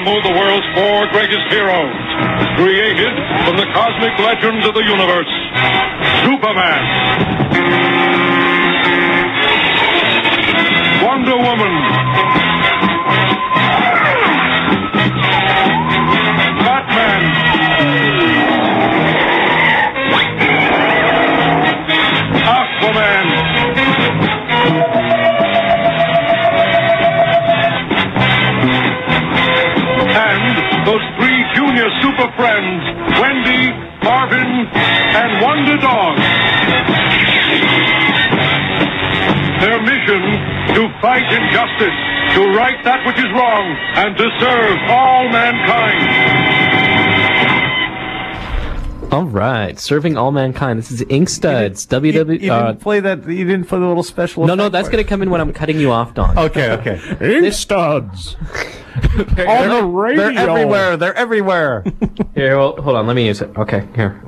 assembled the world's four greatest heroes, created from the cosmic legends of the universe. Superman, Wonder Woman, Batman, Aquaman, and those three junior super friends, Wendy, Marvin, and Wonder Dog. Their mission, to fight injustice, to right that which is wrong, and to serve all mankind. All right, serving all mankind. This is Inkstuds. You didn't play that. You didn't play the little special. No, that's going to come in when I'm cutting you off, Don. Okay. Inkstuds. On the radio. They're everywhere. They're everywhere. Here, well, hold on. Let me use it. Okay, here.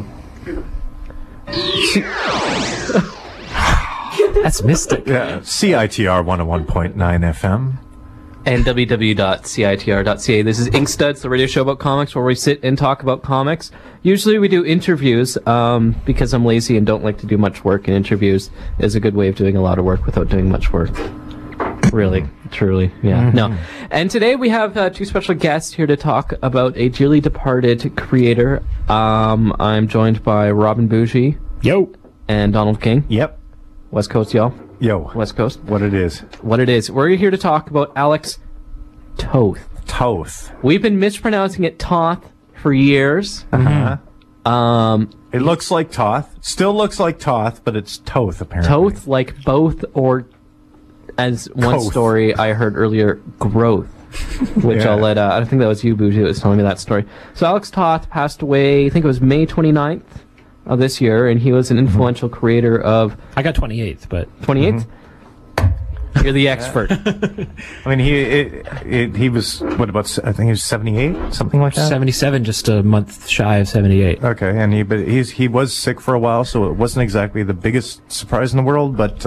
That's Mystic. Yeah. CITR 101.9 FM. And www.citr.ca. This is Inkstuds, the radio show about comics where we sit and talk about comics. Usually we do interviews because I'm lazy and don't like to do much work, and interviews is a good way of doing a lot of work without doing much work. Really, truly, yeah. Mm-hmm. No. And today we have two special guests here to talk about a dearly departed creator. I'm joined by Robin Bougie. Yo. And Donald King. Yep. West Coast, y'all. Yo. West Coast. What it is. We're here to talk about Alex Toth. Toth. We've been mispronouncing it Toth for years. Uh-huh. It looks like Toth. Still looks like Toth, but it's Toth, apparently. Toth, like both, or as one story I heard earlier, growth. Which I'll let, I think that was you, Bougie, that was telling me that story. So Alex Toth passed away, I think it was May 29th of this year, and he was an influential creator of... I got 28th, but... 28th? You're the expert. I mean, he was, what, about, I think he was 78? Something like that? 77, just a month shy of 78. Okay, and he was sick for a while, so it wasn't exactly the biggest surprise in the world, but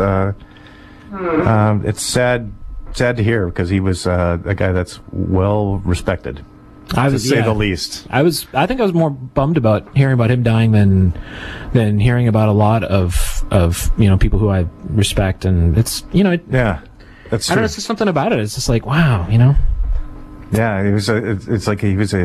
it's sad to hear, because he was a guy that's well respected. To say the least. I think I was more bummed about hearing about him dying than hearing about a lot of people who I respect, and it's that's true. I don't know, it's just something about it. It's just like, wow, Yeah, he was a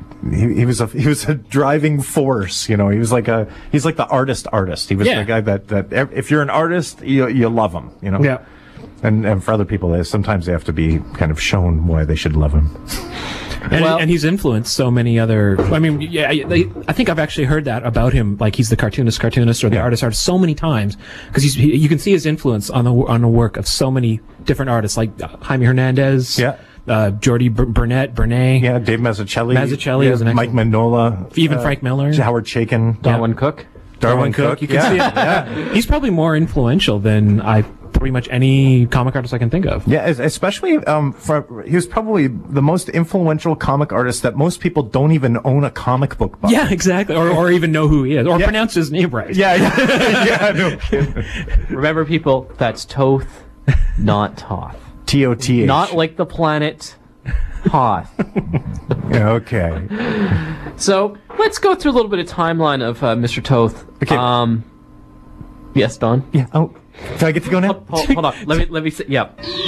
driving force. He was he's like the artist. He was the guy that if you're an artist, you love him. Yeah. And for other people, sometimes they have to be kind of shown why they should love him. And he's influenced so many other... I mean, I think I've actually heard that about him. Like, he's the cartoonist or the artist so many times, because you can see his influence on the work of so many different artists, like Jaime Hernandez, Jordi Bernay, Dave Mazzucchelli, Mike Mignola, even Frank Miller, Howard Chaykin, Darwin Cook. Darwin Cook. You can see it. Yeah. He's probably more influential than pretty much any comic artist I can think of. Yeah, especially he was probably the most influential comic artist that most people don't even own a comic book by. Yeah, exactly. Or even know who he is, or pronounce his name right. Yeah, no kidding. Remember, people, that's Toth, not Toth. T-O-T-H. Not like the planet Hoth. Okay. So let's go through a little bit of timeline of Mr. Toth. Okay. Yes, Don. Yeah. Oh, do I get to go now? Hold on. Let me say. Yeah.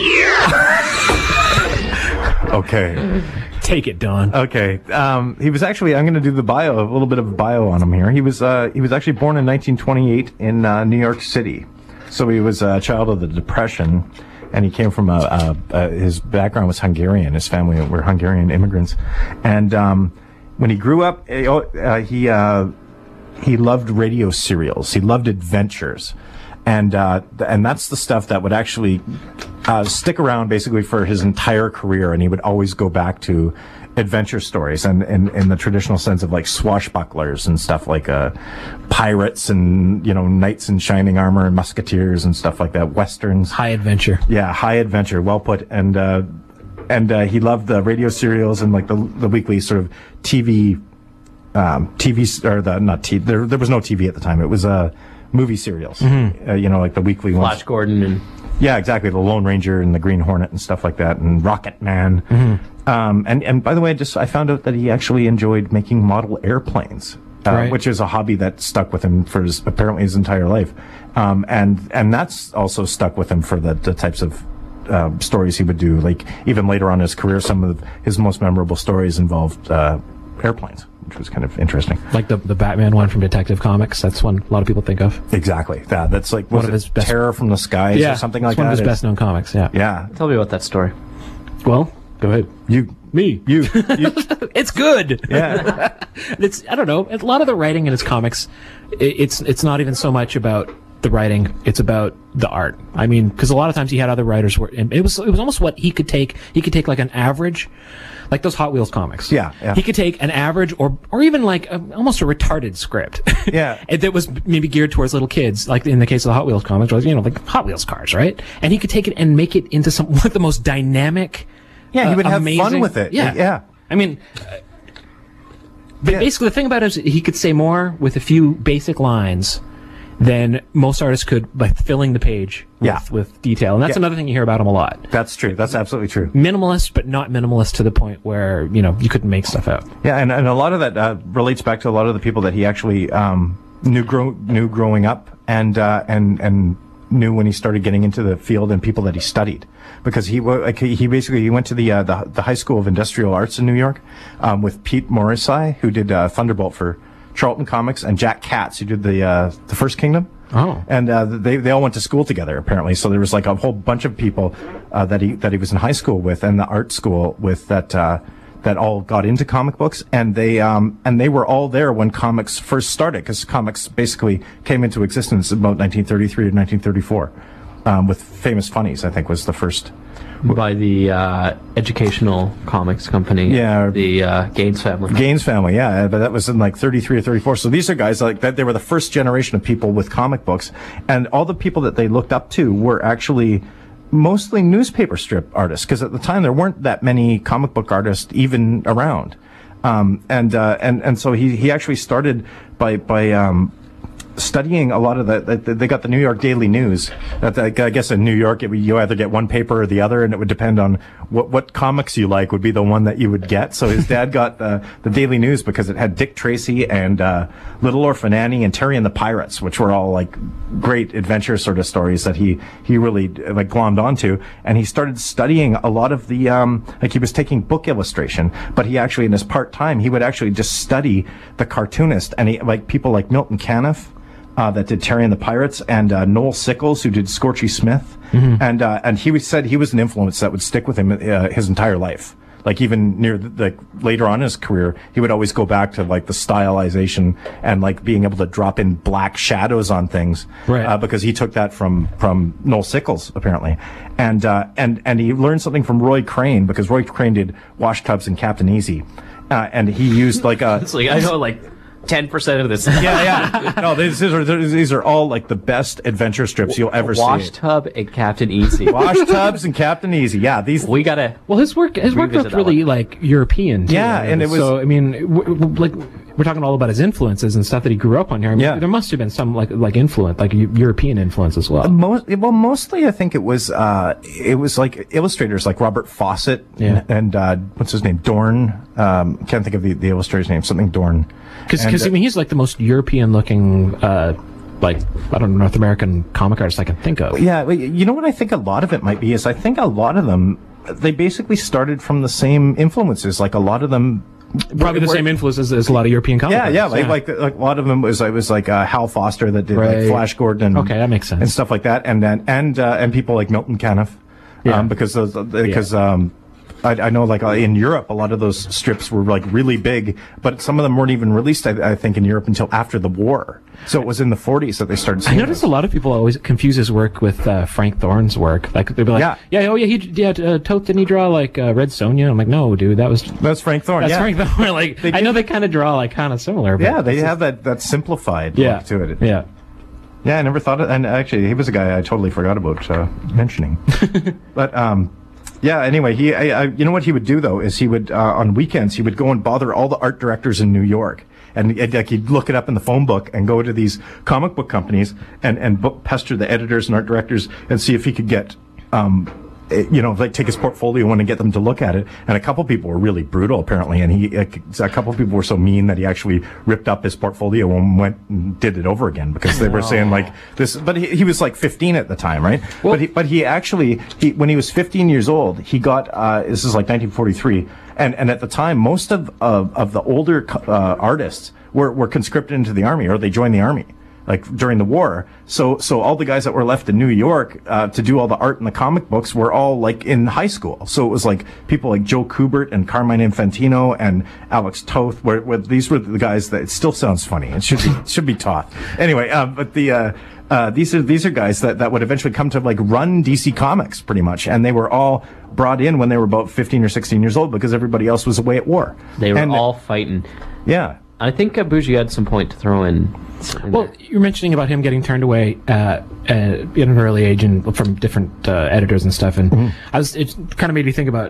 Okay. Take it, Don. Okay. He was actually. I'm going to do a little bit of a bio on him here. He was actually born in 1928 in New York City. So he was a child of the Depression. And he came from his background was Hungarian. His family were Hungarian immigrants. And when he grew up, he loved radio serials. He loved adventures. And that's the stuff that would actually stick around basically for his entire career. And he would always go back to adventure stories, and in the traditional sense of like swashbucklers and stuff, like pirates and knights in shining armor and musketeers and stuff like that, westerns, high adventure. Yeah, high adventure, well put. And he loved the radio serials and like the weekly sort of TV or not TV. There was no TV at the time. It was movie serials. Mm-hmm. Like the weekly ones. Flash Gordon and. Yeah, exactly. The Lone Ranger and the Green Hornet and stuff like that, and Rocket Man. Mm-hmm. And by the way, I found out that he actually enjoyed making model airplanes, Right. which is a hobby that stuck with him for apparently his entire life. And that's also stuck with him for the types of stories he would do. Like even later on in his career, some of his most memorable stories involved airplanes, which was kind of interesting. Like the Batman one from Detective Comics. That's one a lot of people think of. Exactly. That's like One of his best- Terror from the Skies or something like it's that. one of his best known comics. Yeah. Yeah. Tell me about that story. Well, go ahead. Me. You. It's good. Yeah. I don't know. A lot of the writing in his comics, it's not even so much about the writing. It's about the art. I mean, because a lot of times he had other writers work, and it was almost what he could take. He could take like an average, like those Hot Wheels comics. Yeah. He could take an average or even like almost a retarded script. Yeah. And that was maybe geared towards little kids, like in the case of the Hot Wheels comics, was like Hot Wheels cars, right? And he could take it and make it into one of the most dynamic. Yeah, he would have amazing, fun with it. Yeah. Yeah. I mean, basically the thing about it is he could say more with a few basic lines than most artists could by filling the page with detail. And that's another thing you hear about him a lot. That's true. That's absolutely true. Minimalist, but not minimalist to the point where, you couldn't make stuff out. Yeah, and a lot of that relates back to a lot of the people that he actually knew growing up and knew when he started getting into the field and people that he studied. Because he basically went to the High School of Industrial Arts in New York with Pete Morrissey, who did Thunderbolt for Charlton Comics, and Jack Katz, who did the First Kingdom. Oh. And they all went to school together apparently. So there was like a whole bunch of people that he was in high school with and the art school with that all got into comic books, and they were all there when comics first started, because comics basically came into existence about 1933 to 1934. With Famous Funnies, I think, was the first. By the educational comics company. Yeah. The Gaines family. Gaines family, yeah. But that was in like 33 or 34. So these are guys like that. They were the first generation of people with comic books. And all the people that they looked up to were actually mostly newspaper strip artists, because at the time there weren't that many comic book artists even around. And so he actually started by studying a lot of they got the New York Daily News. I guess in New York, you either get one paper or the other, and it would depend on what comics you like would be the one that you would get. So his dad got the Daily News because it had Dick Tracy and Little Orphan Annie and Terry and the Pirates, which were all like great adventure sort of stories that he really like glommed onto. And he started studying a lot of the like he was taking book illustration, but he actually in his part time he would actually just study the cartoonist, and he like people like Milton Caniff. That did Terry and the Pirates, and Noel Sickles, who did Scorchy Smith, and he said he was an influence that would stick with him his entire life. Like even near later on in his career, he would always go back to like the stylization and like being able to drop in black shadows on things, right? Because he took that from Noel Sickles apparently, and he learned something from Roy Crane, because Roy Crane did Wash Tubbs and Captain Easy, and he used like a. It's like I know like 10% of this. Yeah. No, these are all like the best adventure strips you'll ever see. Wash Tub and Captain Easy. Wash Tubbs and Captain Easy. Yeah, these. We gotta. Well, his work looked really like European. Too. Yeah, and it was. So I mean, we're talking all about his influences and stuff that he grew up on here. I mean, there must have been some like influence, like European influence as well. Mostly I think it was like illustrators like Robert Fawcett and what's his name, Dorn. Can't think of the illustrator's name. Something Dorn. Because I mean, he's like the most European-looking, like I don't know, North American comic artist I can think of. Yeah, you know what I think a lot of it might be is I think a lot of them they basically started from the same influences. Like a lot of them. Probably the same influences as a lot of European comic artists. Yeah, like a lot of them was like Hal Foster that did like Flash Gordon. Okay, that makes sense. And stuff like that, and people like Milton Caniff, because I know like in Europe a lot of those strips were like really big, but some of them weren't even released I think in Europe until after the war. So it was in the 40s that they started seeing. I noticed a lot of people always confuse his work with Frank Thorne's work. Like they'd be like, didn't he draw like Red Sonja? I'm like, no, dude, that's Frank Thorne. That's Frank Thorne. Like I know they kind of draw like kind of similar. But yeah, they have that simplified look to it. Yeah. Yeah, I never thought of, and actually he was a guy I totally forgot about mentioning. But yeah, anyway, you know what he would do though is he would on weekends he would go and bother all the art directors in New York, and like he'd look it up in the phone book and go to these comic book companies and pester the editors and art directors and see if he could get like take his portfolio in and get them to look at it. And a couple people were really brutal, apparently. And a couple people were so mean that he actually ripped up his portfolio and went and did it over again because they were saying like this. But he was like 15 at the time, right? Well, but he actually, when he was 15 years old, he got, this is like 1943. And at the time, most of the older artists were conscripted into the army, or they joined the army, like during the war. So all the guys that were left in New York to do all the art and the comic books were all like in high school. So it was like people like Joe Kubert and Carmine Infantino and Alex Toth. Where these were the guys that, it still sounds funny. It should be taught anyway. But these are guys that would eventually come to like run DC Comics pretty much, and they were all brought in when they were about 15 or 16 years old because everybody else was away at war. They were all fighting. Yeah. I think Bougie had some point to throw in. Well, you're mentioning about him getting turned away at an early age and from different editors and stuff, and it kind of made me think about,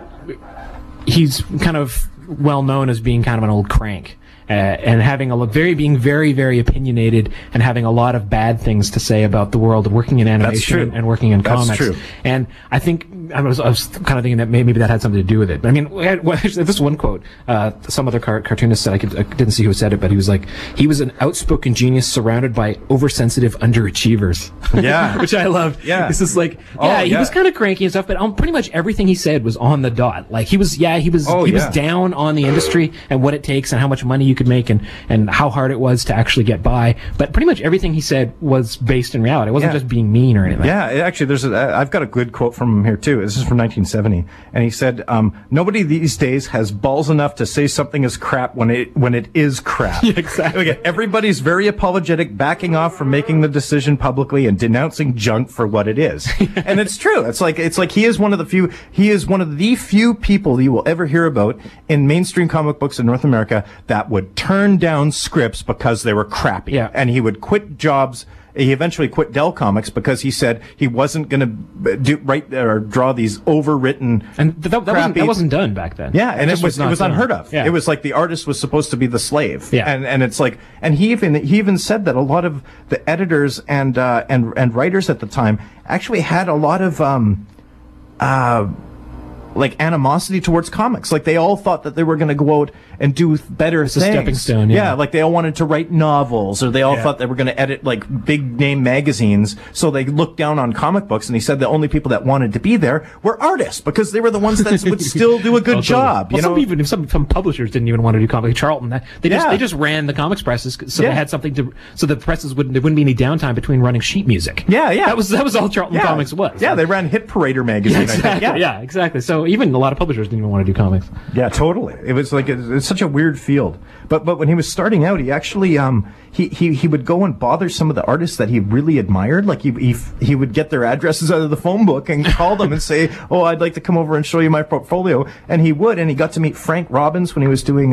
he's kind of well known as being kind of an old crank. And being very, very opinionated, and having a lot of bad things to say about the world of working in animation and working in comics. That's true. And I think I was kind of thinking that maybe that had something to do with it. But I mean, this one quote, some other cartoonist said, I didn't see who said it, but he was like, he was an outspoken genius surrounded by oversensitive underachievers. Yeah. Which I loved. Yeah. It's just like, he was kind of cranky and stuff, but pretty much everything he said was on the dot. Like he was down on the industry and what it takes and how much money you could make and how hard it was to actually get by. But pretty much everything he said was based in reality. It wasn't just being mean or anything. Yeah, actually, I've got a good quote from him here too. This is from 1970, and he said, "Nobody these days has balls enough to say something is crap when it is crap." Yeah, exactly. Okay, everybody's very apologetic, backing off from making the decision publicly and denouncing junk for what it is. And it's true. It's like he is one of the few people you will ever hear about in mainstream comic books in North America that would turn down scripts because they were crappy. Yeah. And he would quit jobs. He eventually quit Dell Comics because he said he wasn't going to write or draw these overwritten, and that wasn't done back then. Yeah, and it was unheard of. Yeah. It was like the artist was supposed to be the slave. Yeah. And it's like, and he even said that a lot of the editors and writers at the time actually had a lot of like animosity towards comics. Like they all thought that they were going to go out and do better things. A stepping stone. Yeah. Like they all wanted to write novels, or they all thought they were going to edit like big name magazines. So they looked down on comic books, and he said the only people that wanted to be there were artists because they were the ones that would still do a good job. Well, some publishers didn't even want to do comics. Charlton, they just ran the comics presses, so they had something to, so the presses there wouldn't be any downtime between running sheet music. Yeah. That was all Charlton Comics was. Yeah, they ran Hit Parader magazine. Exactly. I think. Yeah, exactly. So even a lot of publishers didn't even want to do comics. Yeah, totally. It was like it's such a weird field. But when he was starting out, he actually he would go and bother some of the artists that he really admired. Like he would get their addresses out of the phone book and call them and say, "Oh, I'd like to come over and show you my portfolio." And he would, and he got to meet Frank Robbins when he was doing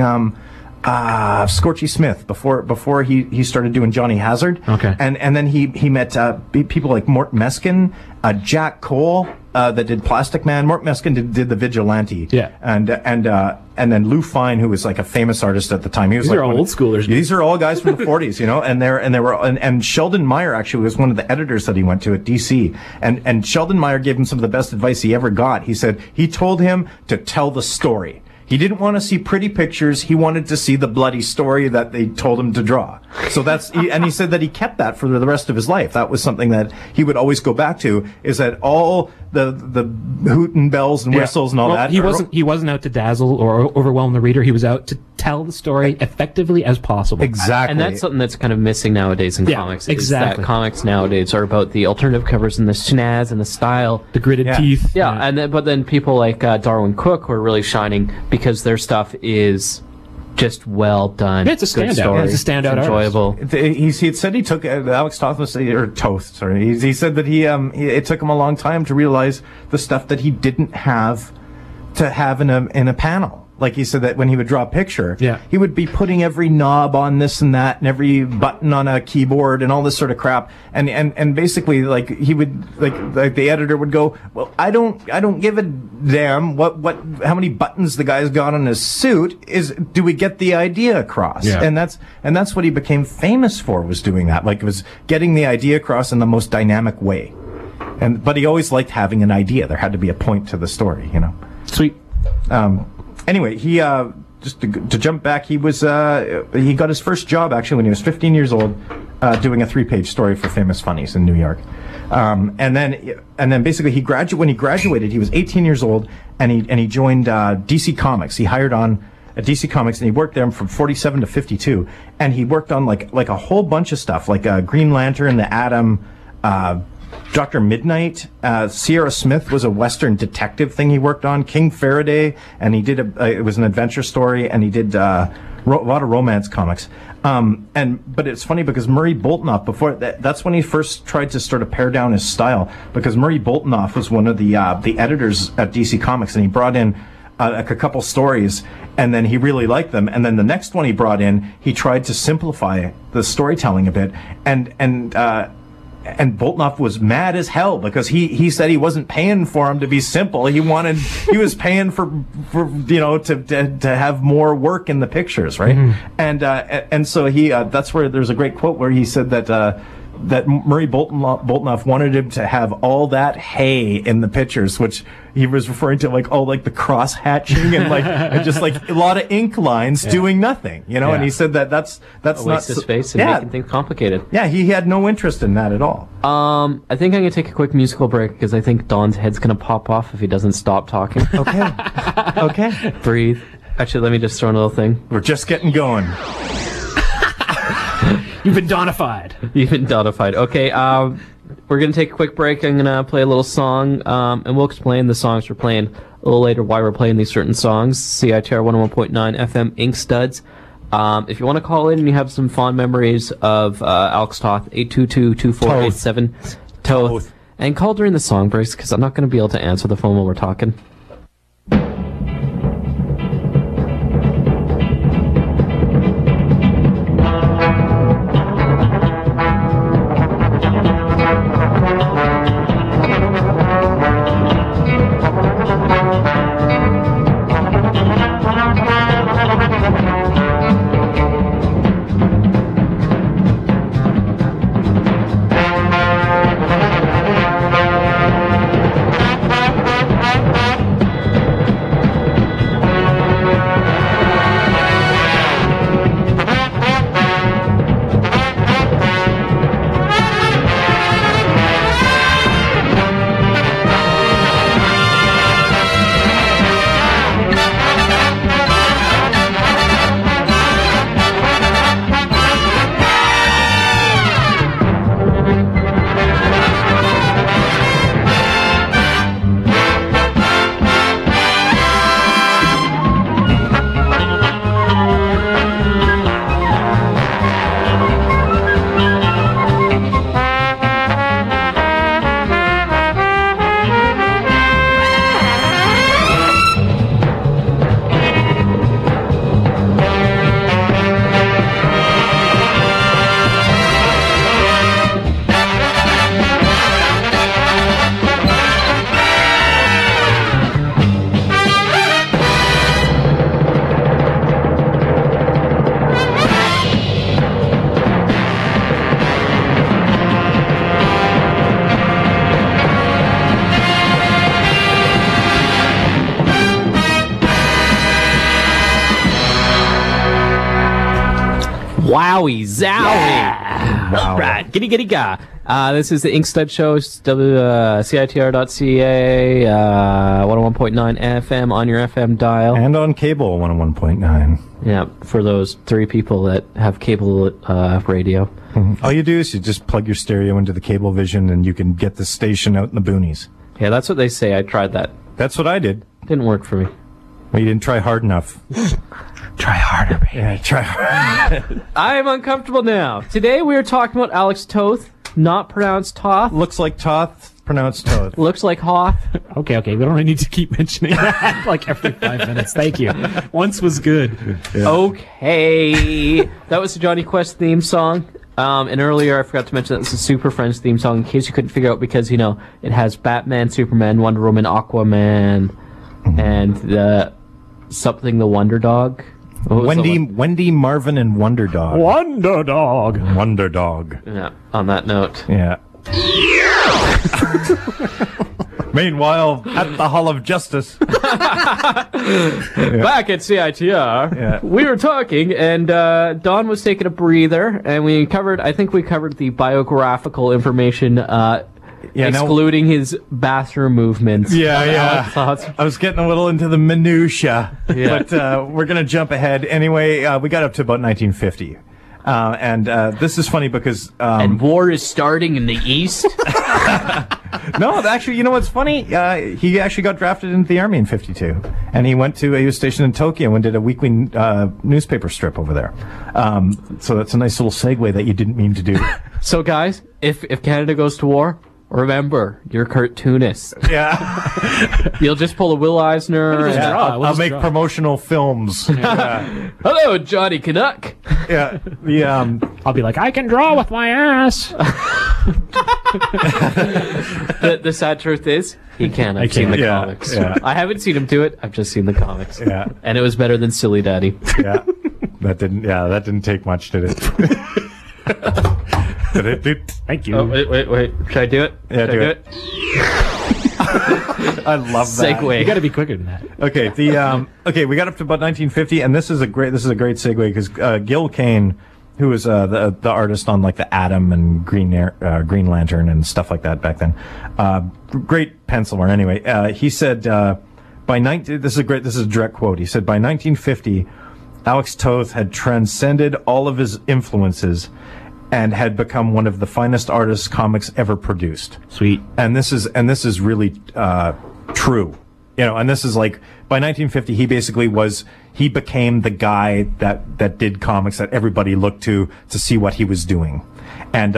Scorchy Smith before he started doing Johnny Hazard. Okay. And then he met people like Mort Meskin, Jack Cole, that did Plastic Man. Mort Meskin did the Vigilante. Yeah. And then Lou Fine, who was like a famous artist at the time. He was These are all old schoolers. These are all guys from the 40s, and Sheldon Meyer actually was one of the editors that he went to at DC. And Sheldon Meyer gave him some of the best advice he ever got. He said he told him to tell the story. He didn't want to see pretty pictures. He wanted to see the bloody story that they told him to draw. So and he said that he kept that for the rest of his life. That was something that he would always go back to, is that all the hoot and bells and whistles and all that. He wasn't out to dazzle or overwhelm the reader. He was out to tell the story effectively as possible. Exactly. And that's something that's kind of missing nowadays in comics. Exactly. Is that comics nowadays are about the alternative covers and the snazz and the style. The gritted teeth. Yeah, but then people like Darwin Cook were really shining because their stuff is just well done. Yeah, it's a standout. Story. It's a standout. It's enjoyable. He had said he took Alex Toth, sorry. He said that it took him a long time to realize the stuff that he didn't have to have in a panel. Like he said that when he would draw a picture, he would be putting every knob on this and that and every button on a keyboard and all this sort of crap. And basically, like he would, like the editor would go, "Well, I don't give a damn how many buttons the guy's got on his suit. Do we get the idea across?" Yeah. And that's what he became famous for, was doing that. Like, it was getting the idea across in the most dynamic way. But he always liked having an idea. There had to be a point to the story, you know. Sweet. Anyway, he just to jump back, he got his first job actually when he was 15 years old, doing a 3-page story for Famous Funnies in New York. And then basically when he graduated, he was 18 years old, and he joined DC Comics. He hired on at DC Comics, and he worked there from 47 to 52, and he worked on like a whole bunch of stuff, like Green Lantern, The Atom, Dr. Midnight. Sierra Smith was a Western detective thing he worked on. King Faraday, and he did it was an adventure story, and he did a lot of romance comics. But it's funny because Murray Boltinoff, before that's when he first tried to sort of pare down his style, because Murray Boltinoff was one of the editors at DC Comics, and he brought in a couple stories, and then he really liked them, and then the next one he brought in, he tried to simplify the storytelling a bit, and Boltinoff was mad as hell because he said he wasn't paying for him to be simple. He was paying for to have more work in the pictures, right? Mm-hmm. And so that's where there's a great quote where he said that Murray Boltinoff wanted him to have all that hay in the pictures, which he was referring to like all like the cross hatching and like and just like a lot of ink lines doing nothing, you know. Yeah. And he said that's a waste of space and making things complicated. Yeah, he had no interest in that at all. I think I'm gonna take a quick musical break because I think Don's head's gonna pop off if he doesn't stop talking. Okay. Okay. Breathe. Actually, let me just throw in a little thing. We're just getting going. You've been Donified. You've been Donified. Okay, we're going to take a quick break. I'm going to play a little song, and we'll explain the songs we're playing a little later, why we're playing these certain songs. CITR 101.9 FM Ink Studs. If you want to call in and you have some fond memories of Alex Toth, 822-2487 Toth. And call during the song breaks, because I'm not going to be able to answer the phone while we're talking. Wowie zowie! Yeah. Wow. Right, giddy giddy ga. This is the Inkstud Show, CITR.ca, 101.9 FM on your FM dial. And on cable, 101.9. Yeah, for those 3 people that have cable radio. Mm-hmm. All you do is you just plug your stereo into the Cablevision and you can get the station out in the boonies. Yeah, that's what they say. I tried that. That's what I did. Didn't work for me. Well, you didn't try hard enough. Try harder, baby. Yeah, try harder. I am uncomfortable now. Today we are talking about Alex Toth, not pronounced Toth. Looks like Toth, pronounced Toth. Looks like Hoth. Okay, we don't need to keep mentioning that like every 5 minutes. Thank you. Once was good. Yeah. Okay. That was the Johnny Quest theme song. And earlier I forgot to mention that this is Super Friends theme song in case you couldn't figure out, because, it has Batman, Superman, Wonder Woman, Aquaman, and the Wonder Dog. Wendy, Marvin, and Wonder Dog. Wonder Dog. Wonder Dog. Yeah, on that note. Yeah. Meanwhile, at the Hall of Justice. Back at CITR, we were talking, and Don was taking a breather, and I think we covered the biographical information, excluding his bathroom movements. I was getting a little into the minutia, but we're going to jump ahead. Anyway, we got up to about 1950. And this is funny because... and war is starting in the East? No, actually, you know what's funny? He actually got drafted into the Army in 52. And he was stationed in Tokyo and did a weekly newspaper strip over there. So that's a nice little segue that you didn't mean to do. So, guys, if Canada goes to war... Remember, you're cartoonists. Yeah. You'll just pull a Will Eisner. I'll make promotional films. Hello, Johnny Canuck. Yeah. I'll be like, I can draw with my ass. The sad truth is, he can't. I've seen the comics. Yeah. I haven't seen him do it. I've just seen the comics. Yeah. And it was better than Silly Daddy. Yeah. That didn't take much, did it? Thank you. Oh, wait. Should I do it? Yeah, do it. I love that. Segue. You got to be quicker than that. Okay, we got up to about 1950, and this is a great segue because Gil Kane, who was the artist on like the Atom and Green Lantern and stuff like that back then, great penciler. Anyway, he said this is a direct quote. He said by 1950, Alex Toth had transcended all of his influences and had become one of the finest artists comics ever produced. Sweet. And this is really true. And this is like by 1950 he became the guy that did comics that everybody looked to see what he was doing. And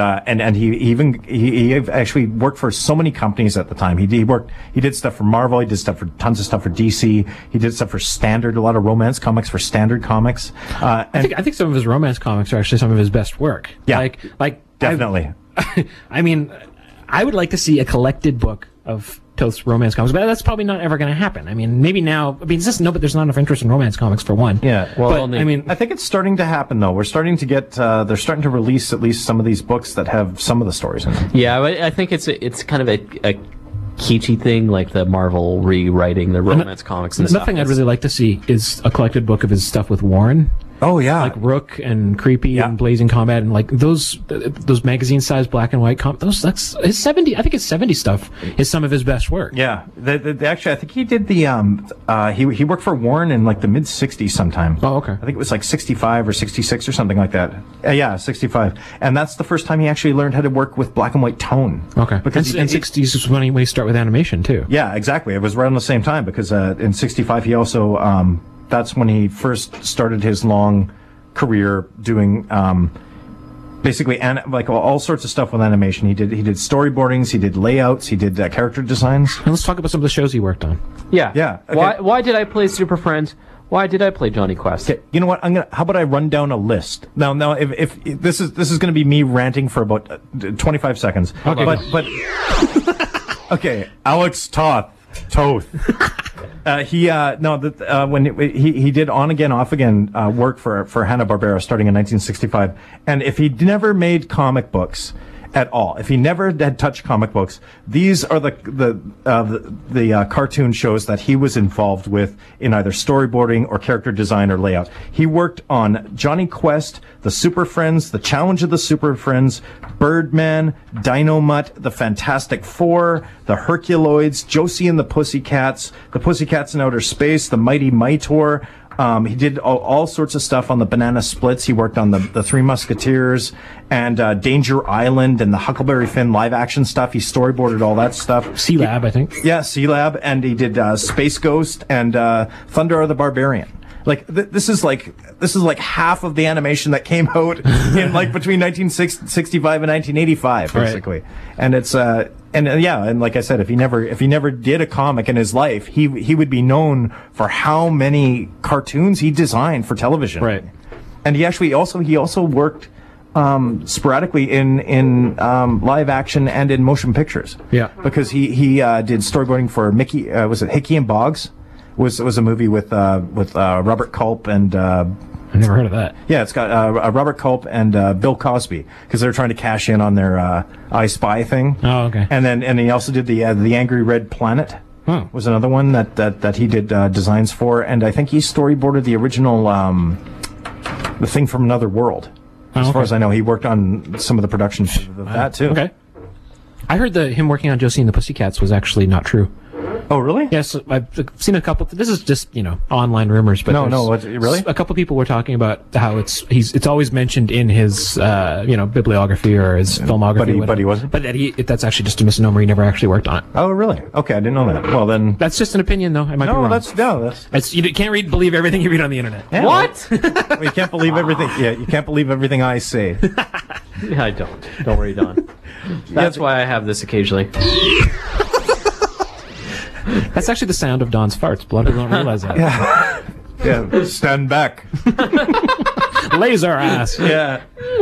he actually worked for so many companies at the time. He did stuff for Marvel, he did tons of stuff for DC, he did stuff for Standard, a lot of romance comics for Standard Comics. I think some of his romance comics are actually some of his best work. Yeah. Like definitely. I mean, I would like to see a collected book of Toth's romance comics, but that's probably not ever going to happen. I mean, maybe now. I mean, it's just but there's not enough interest in romance comics for one. Yeah. Well, but, I mean, I think it's starting to happen though. We're starting to get. They're starting to release at least some of these books that have some of the stories in them. Yeah, I think it's kind of a kitschy thing, like the Marvel rewriting the romance comics and stuff. Nothing I'd really like to see is a collected book of his stuff with Warren. Oh yeah, like Rook and Creepy and Blazing Combat and like those magazine-sized black and white that's his 70. I think his 70 stuff is some of his best work. Yeah, actually, I think he did the he worked for Warren in like the mid 60s sometime. Oh, okay. I think it was like 65 or 66 or something like that. Yeah, 65, and that's the first time he actually learned how to work with black and white tone. Okay, because in 60s is when he started with animation too. Yeah, exactly. It was right on the same time because in 65 he also. That's when he first started his long career doing basically like all sorts of stuff with animation. He did storyboardings, he did layouts, he did character designs. And let's talk about some of the shows he worked on. Yeah. Okay. Why did I play Super Friends? Why did I play Johnny Quest? Okay, you know what? How about I run down a list? Now, if this is going to be me ranting for about 25 seconds. Okay. But okay, Alex Toth. When he did on again, off again work for Hanna-Barbera starting in 1965, and if he never made comic books at all, if he never had touched comic books, these are the cartoon shows that he was involved with in either storyboarding or character design or layout. He worked on Johnny Quest, the Super Friends, the Challenge of the Super Friends, Birdman, Dynomutt, the Fantastic Four, the Herculoids, Josie and the Pussycats in Outer Space, the Mighty Mightor. He did all sorts of stuff on the Banana Splits. He worked on the Three Musketeers and Danger Island and the Huckleberry Finn live action stuff. He storyboarded all that stuff. C-Lab, I think. Yeah, C-Lab, and he did Space Ghost and Thundar the Barbarian. Like this is like half of the animation that came out in like between 1965 and 1985, basically. Right. And it's and like I said, if he never did a comic in his life, he would be known for how many cartoons he designed for television. Right. And he also worked sporadically in live action and in motion pictures. Yeah. Because he did storyboarding for Mickey. Was it Hickey and Boggs? Was a movie with Robert Culp and I never heard of that. Yeah, it's got Robert Culp and Bill Cosby, because they're trying to cash in on their I Spy thing. Oh, okay. And he also did the Angry Red Planet. Oh. Was another one that he did designs for, and I think he storyboarded the original The Thing from Another World. As far as I know, he worked on some of the production of that too. Okay. I heard that him working on Josie and the Pussycats was actually not true. Oh, really? Yes, I've seen a couple. This is just online rumors, but really? A couple people were talking about how it's always mentioned in his bibliography or his filmography. But he wasn't. But that's actually just a misnomer. He never actually worked on it. Oh, really? Okay, I didn't know that. Well, then that's just an opinion, though. I might be wrong. That's you can't believe everything you read on the internet. Yeah, what? You can't believe everything. Yeah, you can't believe everything I say. Yeah, I don't. Don't worry, Don. That's why I have this occasionally. That's actually the sound of Don's farts. Blood people don't realize that. Yeah, stand back. Laser ass. Yeah.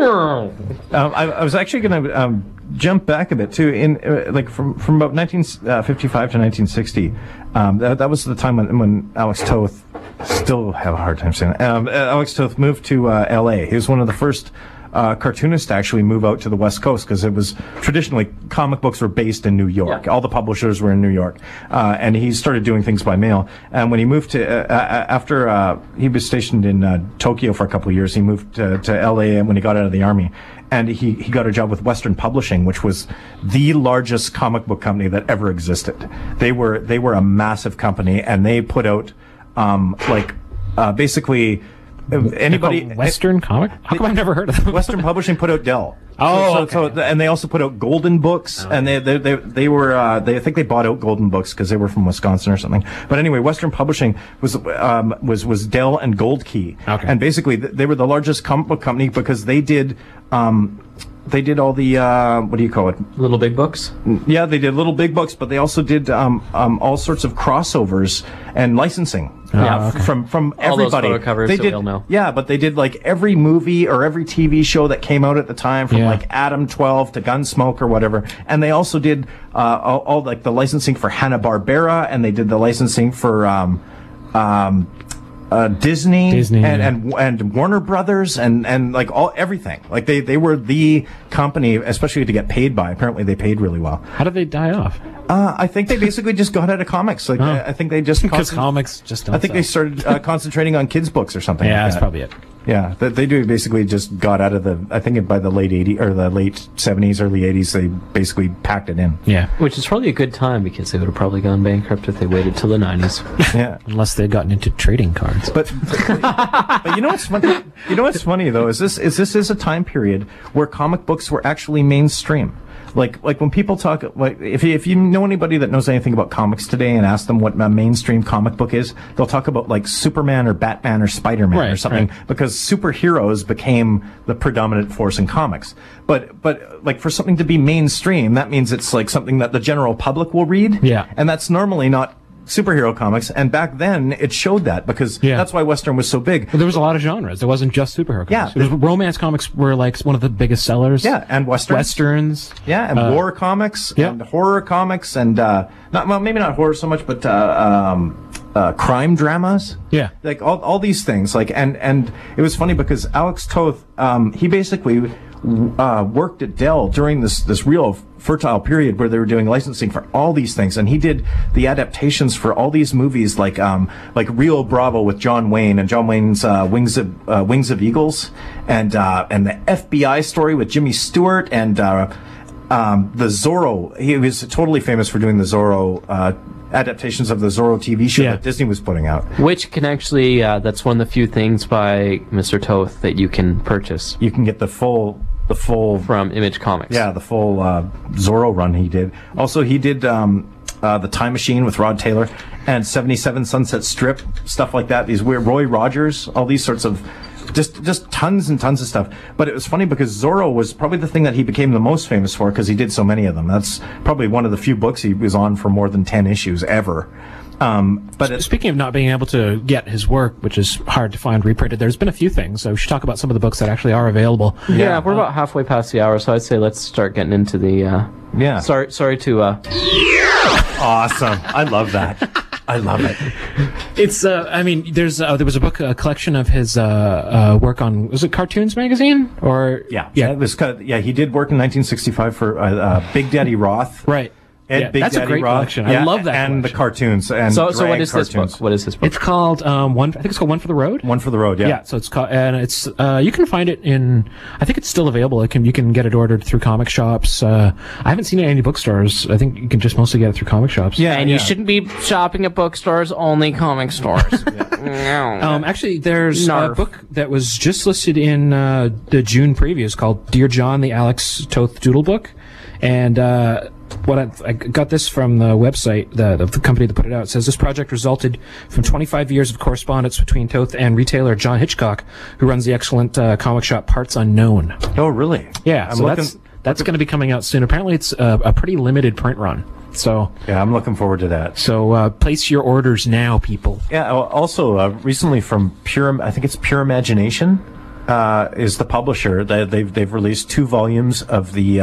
I was actually going to jump back a bit too. In from about 1955 to 1960. That was the time when Alex Toth, still have a hard time saying that. Alex Toth moved to L.A. He was one of the first cartoonists to actually move out to the West Coast, because it was traditionally comic books were based in New York. Yeah. All the publishers were in New York, and he started doing things by mail. And when he moved to after he was stationed in Tokyo for a couple of years, he moved to L.A. when he got out of the army. And he got a job with Western Publishing, which was the largest comic book company that ever existed. They were a massive company, and they put out basically. Anybody Western comic? How come I've never heard of them? Western Publishing put out Dell. Oh, and they also put out Golden Books, and they were I think they bought out Golden Books because they were from Wisconsin or something. But anyway, Western Publishing was Dell and Gold Key, and basically they were the largest comic book company because they did all the what do you call it? Little Big Books? Yeah, they did Little Big Books, but they also did all sorts of crossovers and licensing. From everybody. All those photo covers they did, we'll know. Yeah, but they did like every movie or every TV show that came out at the time, from like Adam 12 to Gunsmoke or whatever. And they also did all like the licensing for Hanna-Barbera, and they did the licensing for Disney and Warner Brothers and like everything. Like they were the company, especially to get paid by. Apparently they paid really well. How did they die off? I think they basically just got out of comics. Like I think they just because comics just don't. I think they started concentrating on kids' books or something. Yeah, like that's probably it. Yeah, they do basically just got out of the. I think by the late 80s or the late 70s, early 80s, they basically packed it in. Yeah, which is probably a good time because they would have probably gone bankrupt if they waited till the 90s. Yeah, unless they'd gotten into trading cards. But you know what's funny? You know what's funny though is this is a time period where comic books were actually mainstream. Like when people talk, like if you know anybody that knows anything about comics today and ask them what a mainstream comic book is, they'll talk about like Superman or Batman or Spider-Man or something, because superheroes became the predominant force in comics. But like for something to be mainstream, that means it's like something that the general public will read. Yeah. And that's normally not superhero comics, and back then it showed that because that's why Western was so big. Well, there was a lot of genres. There wasn't just superhero comics. Yeah, romance comics were like one of the biggest sellers. Yeah, and westerns. Yeah, and war comics and horror comics, and maybe not horror so much, but crime dramas. Yeah, like all these things. Like and it was funny because Alex Toth, he basically worked at Dell during this real fertile period where they were doing licensing for all these things, and he did the adaptations for all these movies like Rio Bravo with John Wayne and John Wayne's Wings of Eagles, and the FBI story with Jimmy Stewart, and the Zorro. He was totally famous for doing the Zorro adaptations of the Zorro TV show that Disney was putting out. Which can actually, that's one of the few things by Mr. Toth that you can purchase. You can get the full from Image Comics. Yeah, the full Zorro run he did. Also, he did the Time Machine with Rod Taylor and 77 Sunset Strip, stuff like that. These weird Roy Rogers, all these sorts of just tons and tons of stuff. But it was funny because Zorro was probably the thing that he became the most famous for because he did so many of them. That's probably one of the few books he was on for more than 10 issues ever. But speaking of not being able to get his work, which is hard to find reprinted, there's been a few things. So we should talk about some of the books that actually are available. Yeah, we're about halfway past the hour, so I'd say let's start getting into the. Sorry to. Awesome! I love that. I love it. It's I mean, there was a book, a collection of his work on, was it Cartoons Magazine or Yeah, it was. He did work in 1965 for Big Daddy Roth. right. Big that's Daddy a great Roth. collection. I love that and collection. the cartoons. And So drag what is this cartoons. book? What is this book? It's called I think it's called One for the Road. One for the Road. Yeah. Yeah, so it's called, and it's you can find it in. I think it's still available. You can get it ordered through comic shops. I haven't seen it in any bookstores. I think you can just mostly get it through comic shops. Yeah, and you shouldn't be shopping at bookstores, only comic stores. Actually, there's Narf. a book that was just listed in the June previews called Dear John, the Alex Toth Doodle Book, and I got this from the website, the company that put it out. It says this project resulted from 25 years of correspondence between Toth and retailer John Hitchcock, who runs the excellent comic shop Parts Unknown. Oh, really? Yeah, I'm so looking. that's going to be coming out soon. Apparently, it's a pretty limited print run. So Yeah, I'm looking forward to that. place your orders now, people. Yeah. Also, recently from I think it's Pure Imagination, is the publisher. They've released 2 volumes of the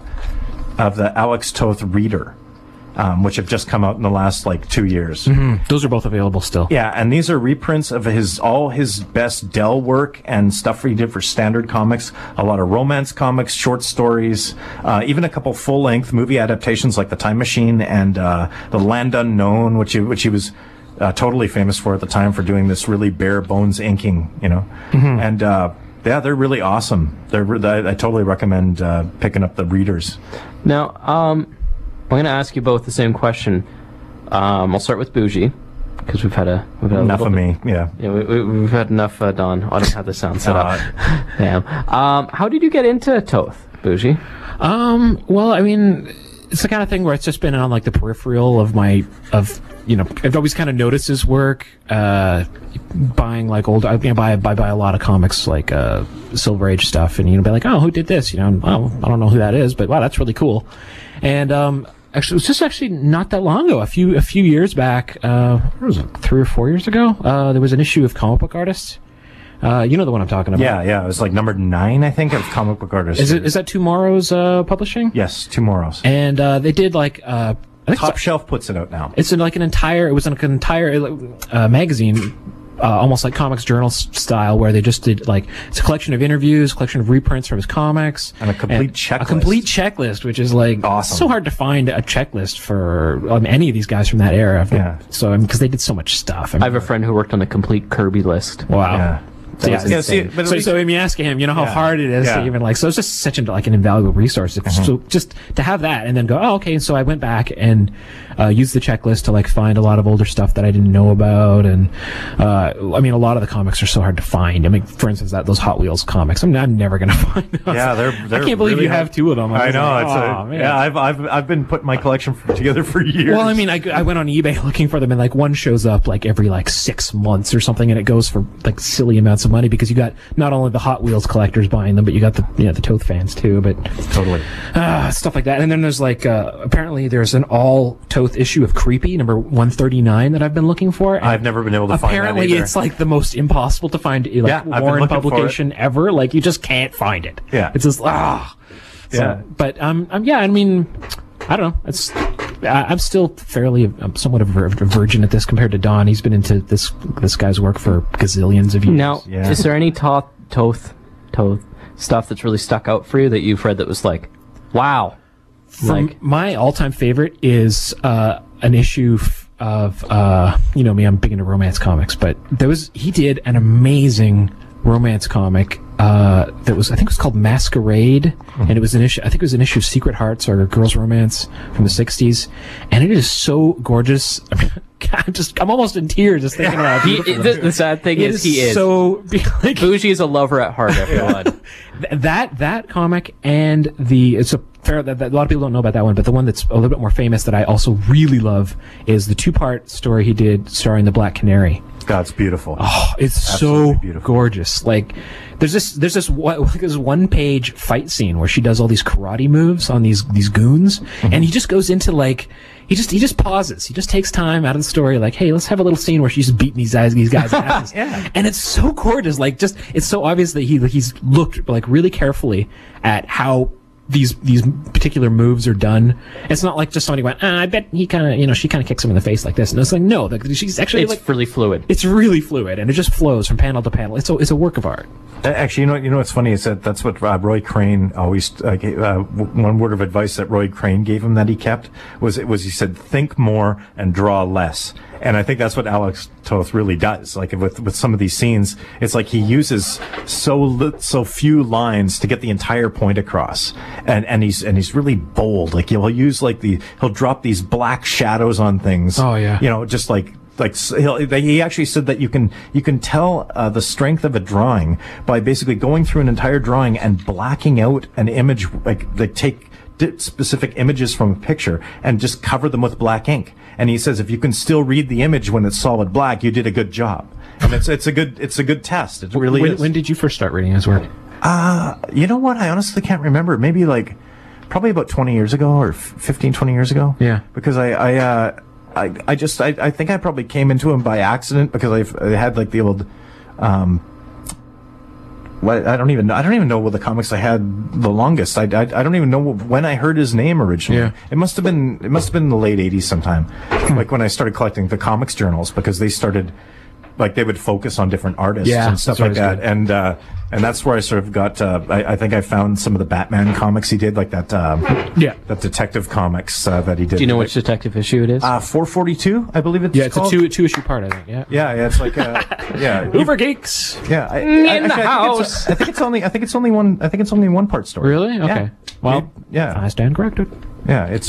Alex Toth Reader, which have just come out in the last 2 years. Those are both available still. Yeah, and these are reprints of all his best Dell work and stuff he did for Standard Comics. A lot of romance comics, short stories, even a couple full-length movie adaptations like The Time Machine and The Land Unknown, which he was totally famous for at the time for doing this really bare bones inking, And yeah, they're really awesome. I totally recommend picking up the readers. Now, I'm going to ask you both the same question. I'll start with Bougie, because we've had Enough of me, yeah. Yeah, we've had enough, Don. I don't have the sound set up. Damn. How did you get into Toth, Bougie? Well, I mean, it's the kind of thing where it's just been on the peripheral of I've always kind of noticed his work, buying old, buy a lot of comics, Silver Age stuff, and, be like, oh, who did this? Well, I don't know who that is, but wow, that's really cool. And, actually, it was just not that long ago, a few years back, what was it, 3 or 4 years ago, there was an issue of Comic Book Artist. You know the one I'm talking about. Yeah, it was number 9, I think, of Comic Book Artist. Is that Tomorrow's publishing? Yes, Tomorrow's. And they did I think Top Shelf puts it out now. It's it was an entire magazine, almost like Comics Journal style, where they just did it's a collection of interviews, a collection of reprints from his comics, and a complete checklist. A complete checklist, which is awesome. So hard to find a checklist for any of these guys from that era. Yeah. So because they did so much stuff. I have a friend who worked on the complete Kirby list. Wow. Yeah. That was insane. So I mean, asking him, how hard it is to even so it's just such an invaluable resource. So just to have that and then go, oh, okay. So I went back and used the checklist to find a lot of older stuff that I didn't know about, and I mean, a lot of the comics are so hard to find. I mean, for instance, those Hot Wheels comics, I'm never gonna find those. Yeah, they're I can't believe really you have 2 of them. I know. Man. Yeah, I've been putting my collection together for years. Well, I mean, I went on eBay looking for them, and one shows up every 6 months or something, and it goes for silly amounts of money because you got not only the Hot Wheels collectors buying them, but you got the Toth fans too. But totally stuff like that. And then there's apparently there's an all Toth issue of Creepy number 139 that I've been looking for. I've never been able to find that either. Apparently, it's the most impossible to find Warren publication ever. You just can't find it. Yeah, it's just yeah. But I mean, I don't know. I'm still fairly, somewhat of a virgin at this compared to Don. He's been into this guy's work for gazillions of years. Now, is there any Toth stuff that's really stuck out for you that you've read that was wow? My all-time favorite is an issue of me. I'm big into romance comics, but he did an amazing romance comic that was, I think it was called Masquerade, and it was an issue, I think it was an issue of Secret Hearts or Girls Romance from the 60s, and it is so gorgeous. I mean, I'm almost in tears just thinking about how beautiful the sad thing is he is so Bougie is a lover at heart, everyone. that comic and it's a fair that a lot of people don't know about that one, but the one that's a little bit more famous that I also really love is the 2-part story he did starring the Black Canary. God's beautiful. Oh, it's absolutely so beautiful. Gorgeous. There's this one-page fight scene where she does all these karate moves on these goons, and he just goes into he just pauses. He just takes time out of the story, hey, let's have a little scene where she's beating these guys' asses. Yeah. And it's so gorgeous. It's so obvious that he's looked really carefully at how these particular moves are done. It's not like just somebody went, I bet he kind of, she kind of kicks him in the face like this. And it's like, no, she's actually It's really fluid. It's really fluid, and it just flows from panel to panel. It's a work of art. Actually, you know what's funny is that's what Roy Crane always gave, one word of advice that Roy Crane gave him that he kept was he said, think more and draw less. And I think that's what Alex Toth really does. Like with some of these scenes, it's like he uses so few lines to get the entire point across. And he's really bold. Like he'll drop these black shadows on things. Oh yeah. Just like he actually said that you can tell the strength of a drawing by basically going through an entire drawing and blacking out an image, like take specific images from a picture and just cover them with black ink. And he says if you can still read the image when it's solid black, you did a good job. And it's a good test. It really is. When did you first start reading his work? You know what? I honestly can't remember. Maybe probably about 20 years ago or 15, 20 years ago. Yeah. Because I think I probably came into him by accident because I had like the old, I don't even know what the comics I had the longest. I don't even know when I heard his name originally. Yeah. It must have been in the late 80s sometime, like when I started collecting the comics journals because they started, like they would focus on different artists and stuff like that. And that's where I sort of got, I think I found some of the Batman comics he did, like that, that detective comics that he did. Do you know which detective issue it is? 442, I believe it's called. Yeah, it's a two-issue part, I think, yeah. Yeah, it's like, yeah. Hoover Geeks! Yeah. In the house! I think it's only one part story. Really? Okay. Yeah. Well, yeah. I stand corrected. Yeah, it's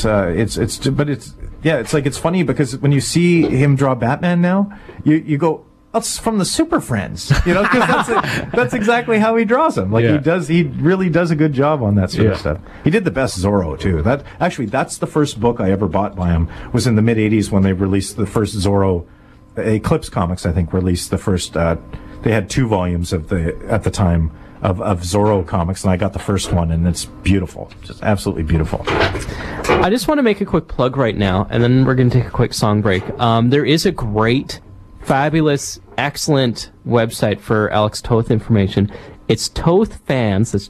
funny because when you see him draw Batman now, you go, that's from the Super Friends, because that's exactly how he draws them. Like he really does a good job on that sort of stuff. He did the best Zorro too. That's the first book I ever bought by him was in the mid '80s when they released the first Zorro. Eclipse Comics, I think, released the first. They had 2 volumes at the time of Zorro comics, and I got the first one, and it's beautiful, just absolutely beautiful. I just want to make a quick plug right now, and then we're going to take a quick song break. There is a great, fabulous, excellent website for Alex Toth information. It's Tothfans, that's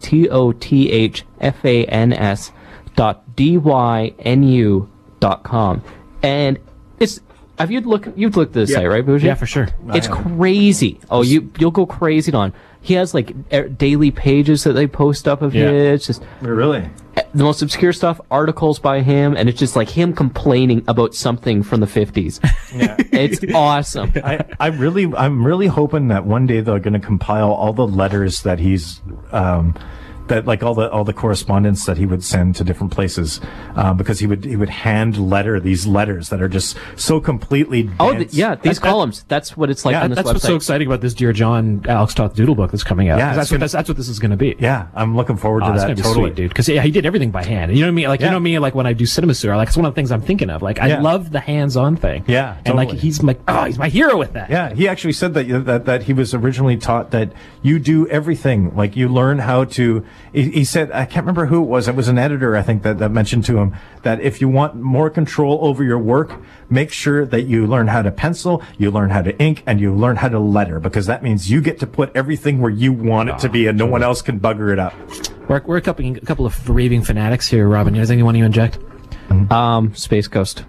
TOTHFANS.DYNU.com. And you've looked at this site, right, Bougie? Yeah, for sure. It's crazy. Oh, you'll go crazy on. He has like daily pages that they post up of his. Just really the most obscure stuff, articles by him, and it's just like him complaining about something from the 50s. Yeah. It's awesome. I'm really hoping that one day they're going to compile all the letters that he's that like all the correspondence that he would send to different places, because he would hand letter these letters that are just so completely dense. These columns. That's what it's like on this that's website. What's so exciting about this Dear John Alex Toth Doodle book that's coming out. Yeah, that's what this is going to be. Yeah, I'm looking forward to that. It's gonna be totally, sweet, dude. Because he did everything by hand. And you know what I mean? Like you know me, like when I do CinemaSewer, like it's one of the things I'm thinking of. Like I love the hands-on thing. Yeah, and like he's like, he's my hero with that. Yeah, he actually said that he was originally taught that you do everything. Like you learn how to. He said, I can't remember who it was. It was an editor, I think, that mentioned to him that if you want more control over your work, make sure that you learn how to pencil, you learn how to ink, and you learn how to letter, because that means you get to put everything where you want it to be, and no one else can bugger it up. We're a couple of raving fanatics here, Robin. Is there anything you want to inject? Space Ghost.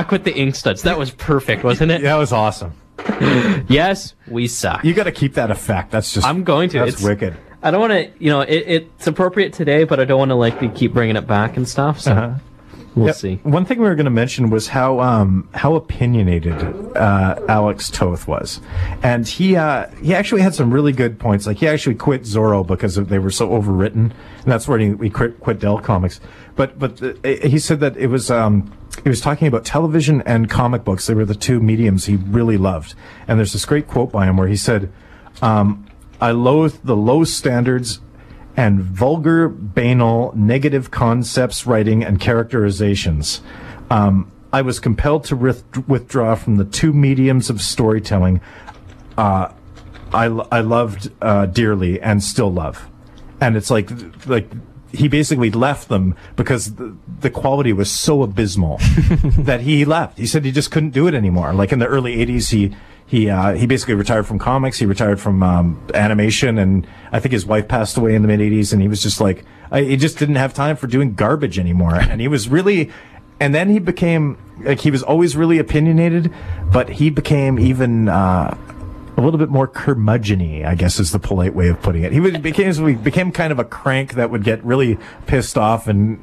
back with the ink studs. That was perfect, wasn't it? That was awesome. Yes, we suck. You got to keep that effect. That's just. I'm going to. That's wicked. I don't want to. It's appropriate today, but I don't want to we keep bringing it back and stuff. So we'll see. One thing we were going to mention was how opinionated Alex Toth was, and he actually had some really good points. Like he actually quit Zorro because they were so overwritten, and that's where he quit Dell Comics. But he said that it was. He was talking about television and comic books. They were the two mediums he really loved. And there's this great quote by him where he said, I loathe the low standards and vulgar, banal, negative concepts, writing, and characterizations. I was compelled to withdraw from the two mediums of storytelling I loved dearly and still love. And it's like he basically left them because the quality was so abysmal that he left. He said he just couldn't do it anymore. Like in the early 80s, he basically retired from comics. He retired from animation, and I think his wife passed away in the mid 80s. And he was just like, he just didn't have time for doing garbage anymore. And he was really, and then he became he was always really opinionated, but he became even a little bit more curmudgeon-y, I guess is the polite way of putting it. He became kind of a crank that would get really pissed off and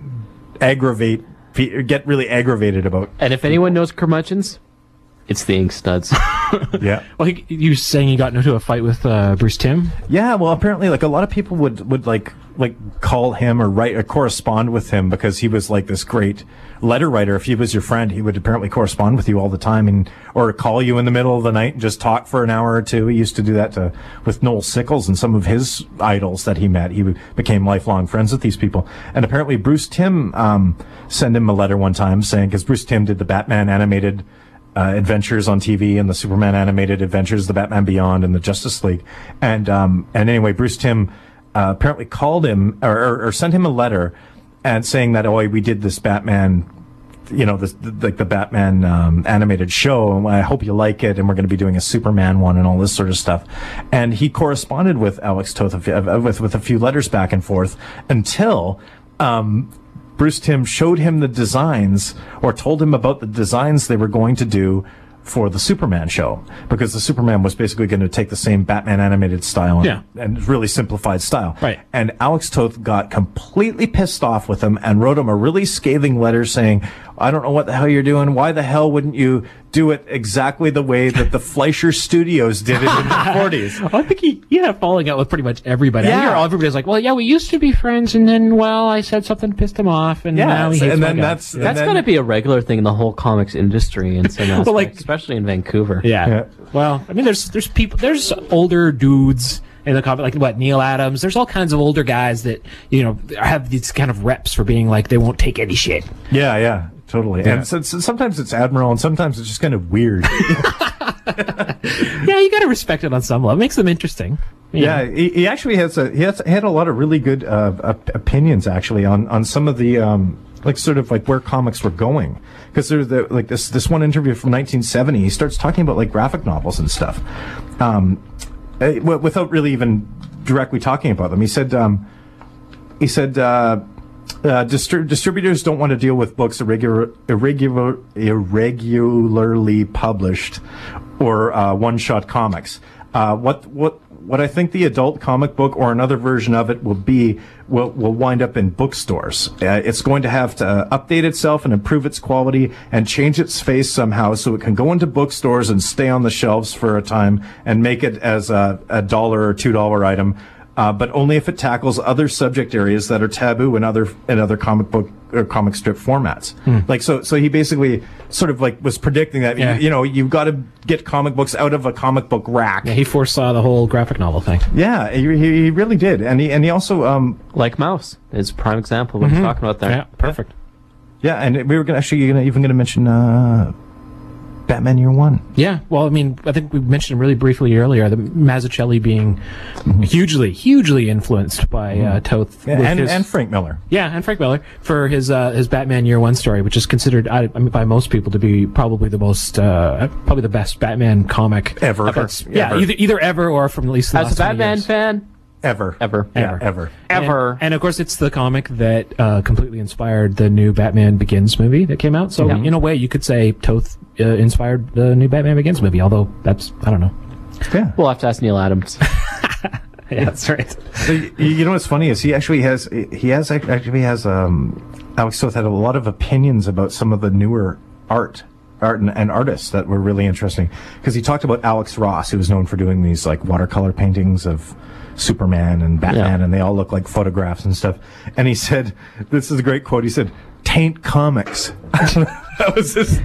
get really aggravated about. And if anyone knows curmudgeons, it's the ink studs. Yeah. Well, you were saying he got into a fight with Bruce Timm? Yeah, well, apparently, a lot of people would call him or write or correspond with him because he was like this great letter writer. If he was your friend, he would apparently correspond with you all the time or call you in the middle of the night and just talk for an hour or two. He used to do that with Noel Sickles and some of his idols that he met. He became lifelong friends with these people. And apparently Bruce Timm sent him a letter one time saying, because Bruce Timm did the Batman animated adventures on TV and the Superman animated adventures, the Batman Beyond and the Justice League. And anyway, Bruce Timm apparently called him or sent him a letter and saying that, we did this Batman, the Batman animated show, and I hope you like it, and we're going to be doing a Superman one and all this sort of stuff. And he corresponded with Alex Toth with a few letters back and forth until Bruce Timm showed him the designs or told him about the designs they were going to do for the Superman show, because the Superman was basically going to take the same Batman animated style and really simplified style. Right. And Alex Toth got completely pissed off with him and wrote him a really scathing letter saying, I don't know what the hell you're doing. Why the hell wouldn't you do it exactly the way that the Fleischer Studios did it in the 40s? I think he had a falling out with pretty much everybody. Yeah. I hear everybody's like, we used to be friends, and then, I said something pissed him off, and now he hates my guy. That's got to be a regular thing in the whole comics industry in some aspects, especially in Vancouver. Yeah. Well, I mean, there's there's older dudes in the comic, like Neil Adams. There's all kinds of older guys that have these kind of reps for being like they won't take any shit. Yeah. Totally. Yeah. And so sometimes it's admirable and sometimes it's just kind of weird. Yeah, you got to respect it on some level. It makes them interesting. Yeah, he actually had a lot of really good opinions actually on some of the where comics were going. Because there's this one interview from 1970, he starts talking about graphic novels and stuff. Without really even directly talking about them. He said distributors don't want to deal with books irregularly published or one-shot comics. What I think the adult comic book or another version of it will wind up in bookstores. It's going to have to update itself and improve its quality and change its face somehow so it can go into bookstores and stay on the shelves for a time and make it as a $1 or $2 item. But only if it tackles other subject areas that are taboo in other comic book or comic strip formats. So he basically sort of was predicting that you've got to get comic books out of a comic book rack. Yeah, he foresaw the whole graphic novel thing. Yeah, he really did, and he also like Mouse is a prime example of what he's talking about there. Yeah, perfect. Yeah, and we were going to mention Batman Year One. Yeah, well, I mean, I think we mentioned him really briefly earlier, the Mazzucchelli being hugely influenced by Toth. And Frank Miller. Yeah, and Frank Miller for his Batman Year One story, which is considered, by most people, to be probably the most, probably the best Batman comic ever. Either ever or from at least the As last a Batman 20 years. fan, Ever. Ever. Ever. And of course, it's the comic that completely inspired the new Batman Begins movie that came out. So in a way, you could say Toth inspired the new Batman Begins movie. Although I don't know. Yeah. We'll have to ask Neil Adams. Yeah, that's right. So, you know what's funny is Alex Toth had a lot of opinions about some of the newer art and artists that were really interesting, because he talked about Alex Ross, who was known for doing these like watercolor paintings of Superman and Batman, and they all look like photographs and stuff. And he said, this is a great quote, he said, "Taint comics." That was his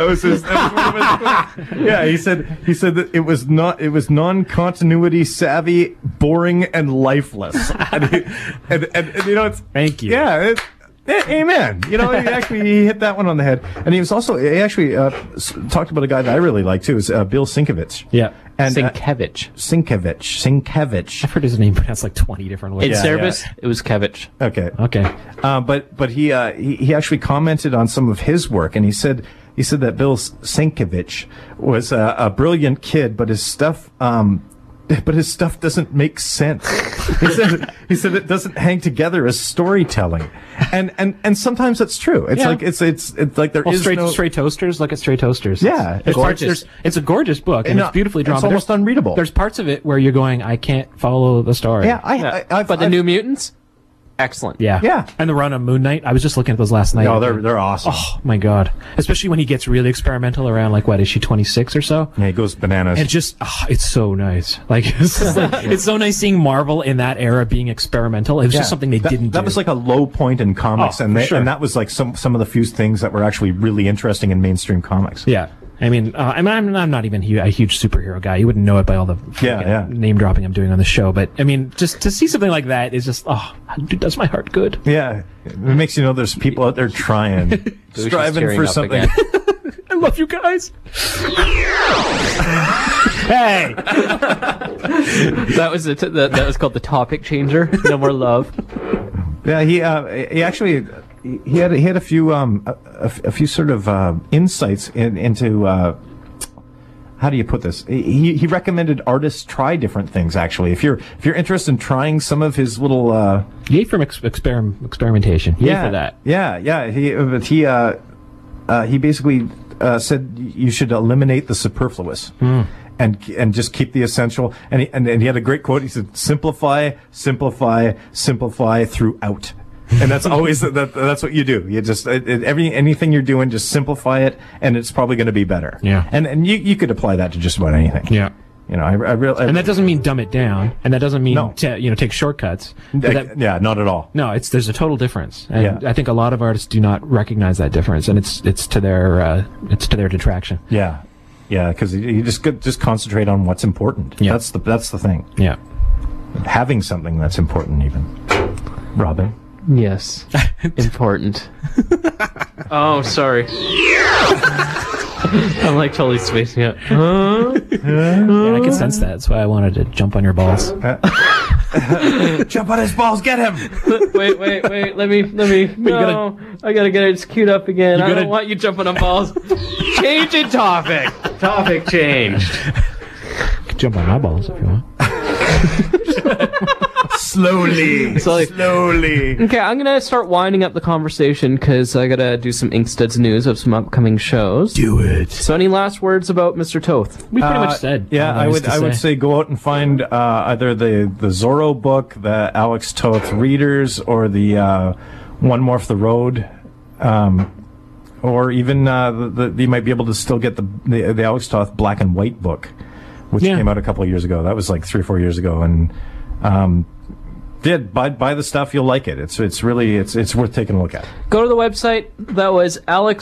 yeah, he said that it was non-continuity savvy, boring, and lifeless. And you know, it's, thank you. Yeah, amen. You know, he hit that one on the head. And he actually talked about a guy that I really like too, is Bill Sienkiewicz. Yeah. And Sienkiewicz. Sienkiewicz. I've heard his name pronounced like 20 different ways. In service, it was Kevich. Okay. But he actually commented on some of his work, and he said that Bill Sienkiewicz was a brilliant kid, but his stuff doesn't make sense. He said it doesn't hang together as storytelling, and sometimes that's true. It's like it's like there is Stray Toasters. Look at Stray Toasters. Yeah, it's a gorgeous book, and it's beautifully drawn. It's almost unreadable. There's parts of it where you're going, I can't follow the story. Yeah, but the New Mutants, excellent. Yeah. And the run on Moon Knight. I was just looking at those last night. Oh, they're awesome. Oh my god! Especially when he gets really experimental around, like, what is she, 26 or so? Yeah, he goes bananas. And just it's so nice. Like, it's so nice seeing Marvel in that era being experimental. It was just something they didn't do. That was like a low point in comics, and that was like some of the few things that were actually really interesting in mainstream comics. Yeah. I mean, I'm not even a huge superhero guy. You wouldn't know it by all the name dropping I'm doing on the show. But I mean, just to see something like that is just, it does my heart good. Yeah, it makes you know there's people out there trying, striving for something. I love you guys. Hey, that was called the topic changer. No more love. Yeah, he actually. He had a few sort of insights into how do you put this? He recommended artists try different things. Actually, if you're interested in trying some of his little yay from experimentation. Yay for that. Yeah. He basically said you should eliminate the superfluous. And just keep the essential. And he had a great quote. He said, "Simplify, simplify, simplify throughout." And that's always that's what you do. You just anything you're doing, just simplify it, and it's probably going to be better. Yeah. And you could apply that to just about anything. Yeah. You know, and that doesn't mean dumb it down, and that doesn't mean take shortcuts. Yeah, not at all. No, there's a total difference, and I think a lot of artists do not recognize that difference, and it's to their detraction. Yeah, because you just concentrate on what's important. Yeah. That's the thing. Yeah, having something that's important, even. Robin. Yes, important. Oh, sorry. I'm like totally spacing out. Yeah, I can sense that. That's why I wanted to jump on your balls. Jump on his balls, get him! Wait. Let me. No, I gotta get it queued up again. I don't want you jumping on balls. Changing topic. Topic changed. You can jump on my balls if you want. Slowly. Okay, I'm gonna start winding up the conversation because I gotta do some Inkstuds news of some upcoming shows. Do it. So, any last words about Mr. Toth? We pretty much said. Yeah, I would say go out and find either the Zorro book, the Alex Toth Readers, or the One More for the Road, or even you might be able to still get the Alex Toth Black and White book, which came out a couple of years ago. That was like 3 or 4 years ago, and buy the stuff. You'll like it. It's worth taking a look at. Go to the website. That was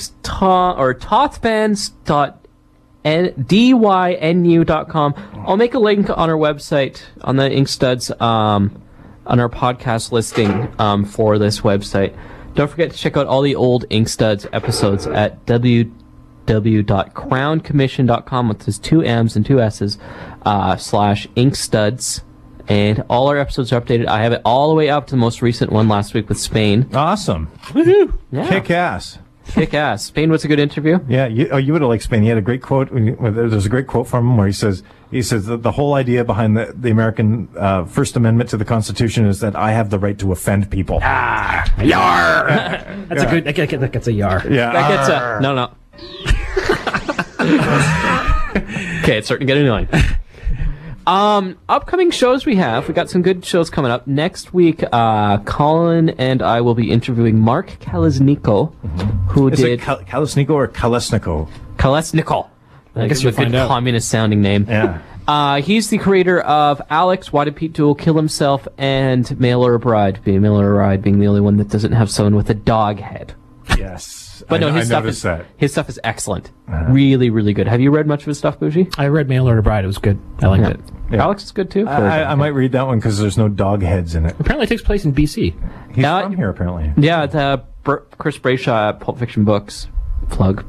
tothfans.dynu.com. I'll make a link on our website on the Inkstuds on our podcast listing for this website. Don't forget to check out all the old Inkstuds episodes at www.crowncommission.com with his 2 M's and 2 S's /Inkstuds. And all our episodes are updated. I have it all the way up to the most recent one last week with Spain. Awesome. Woohoo! Yeah. Kick ass. Kick ass. Spain was a good interview. Yeah, you would have liked Spain. He had a great quote. There's a great quote from him where he says that the whole idea behind the American First Amendment to the Constitution is that I have the right to offend people. Yar! That's a good. That gets a yar. Yeah, That gets a no. Okay, it's starting to get annoying. Upcoming shows we got some good shows coming up. Next week, Colin and I will be interviewing Mark Kalesniko, who Is did... it Kalesniko or Kalesniko? Kalesniko. I guess It's you'll a good find out. communist-sounding name. Yeah. He's the creator of Alex, Why Did Pete Duel Kill Himself, and Mail or Bride, being the only one that doesn't have someone with a dog head. Yes. But no, I his stuff noticed that. his stuff is excellent. Really, really good. Have you read much of his stuff, Bougie? I read Mail Order Bride. It was good. I liked it. Yeah. Alex is good too. I might read that one because there's no dog heads in it. Apparently, it takes place in BC. He's from here, apparently. Yeah, the Chris Brayshaw at Pulp Fiction Books plug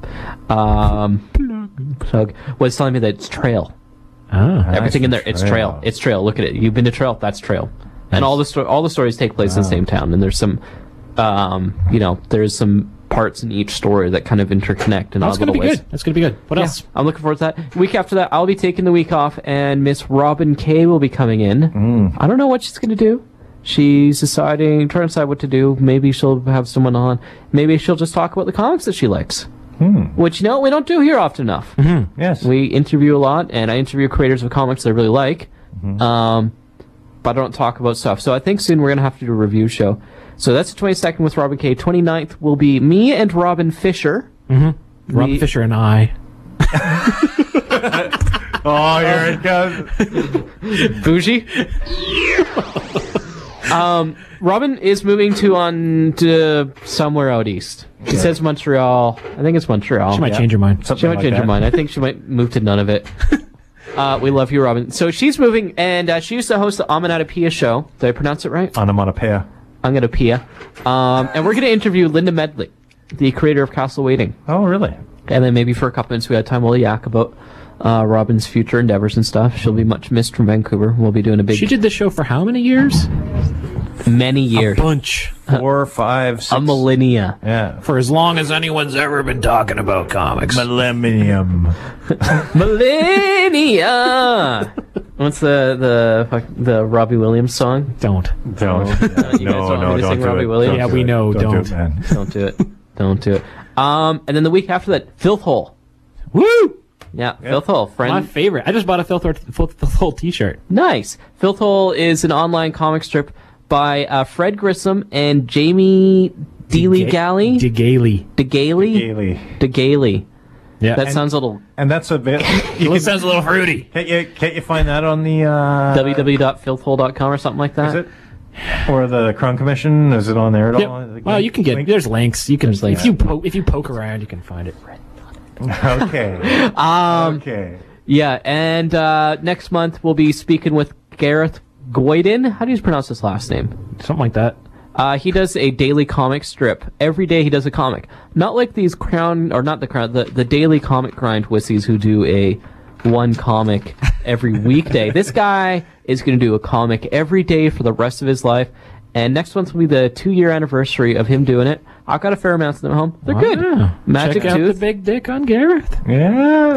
was telling me that it's Trail. Everything in there, it's Trail. It's Trail. Look at it. You've been to Trail. That's Trail. And all the stories take place in the same town. And there's some, there's some parts in each story that kind of interconnect in odd little ways. Good. That's gonna be good. What else? I'm looking forward to that. Week after that, I'll be taking the week off, and Miss Robin Kay will be coming in. I don't know what she's going to do. She's trying to decide what to do. Maybe she'll have someone on. Maybe she'll just talk about the comics that she likes. Which, we don't do here often enough. Yes. We interview a lot, and I interview creators of comics that I really like. But I don't talk about stuff. So I think soon we're going to have to do a review show. So that's the 22nd with Robin Kay. 29th will be me and Robin Fisher. Robin Fisher and I. Oh, here it goes. Bougie. Robin is moving to somewhere out east. She says Montreal. I think it's Montreal. She might change her mind. She might change her mind. I think she might move to none of it. We love you, Robin. So she's moving, and she used to host the Onomatopoeia show. Did I pronounce it right? Onomatopoeia. Onomatopoeia. And we're going to interview Linda Medley, the creator of Castle Waiting. Oh, really? And then maybe for a couple minutes we had time we'll yak about Robin's future endeavors and stuff. She'll be much missed from Vancouver. We'll be doing a big... She did this show for how many years? Many years. Bunch. 4, 5, 6. A millennia. Yeah. For as long as anyone's ever been talking about comics. Millennium. Millennia! What's the Robbie Williams song? Don't. Don't. You guys want me to sing Robbie Williams? Yeah, we know. Don't do it, man. Don't do it. Don't do it. And then the week after that, Filth Hole. Woo! Yeah, Filth Hole. Friend. My favorite. I just bought a Filth Hole t-shirt. Nice. Filth Hole is an online comic strip by Fred Grissom and Jamie DeGaly. DeGaly. Yeah. That sounds a little... And that's available. It sounds a little fruity. Can't you find that on the www.filthhole.com or something like that? Is it? Or the Crown Commission? Is it on there at Yep. all? Well, you can get. Link? There's links. You can. There's links. If you poke around, you can find it. Okay. Okay. Yeah, and next month we'll be speaking with Gareth Goyden. How do you pronounce his last name? Something like that. He does a daily comic strip. Every day he does a comic. Not like these the daily comic grind wussies who do a one comic every weekday. This guy is going to do a comic every day for the rest of his life. And next month will be the 2-year anniversary of him doing it. I've got a fair amount of them at home. They're good. Magic Check out Tooth. the big dick on Gareth. Yeah.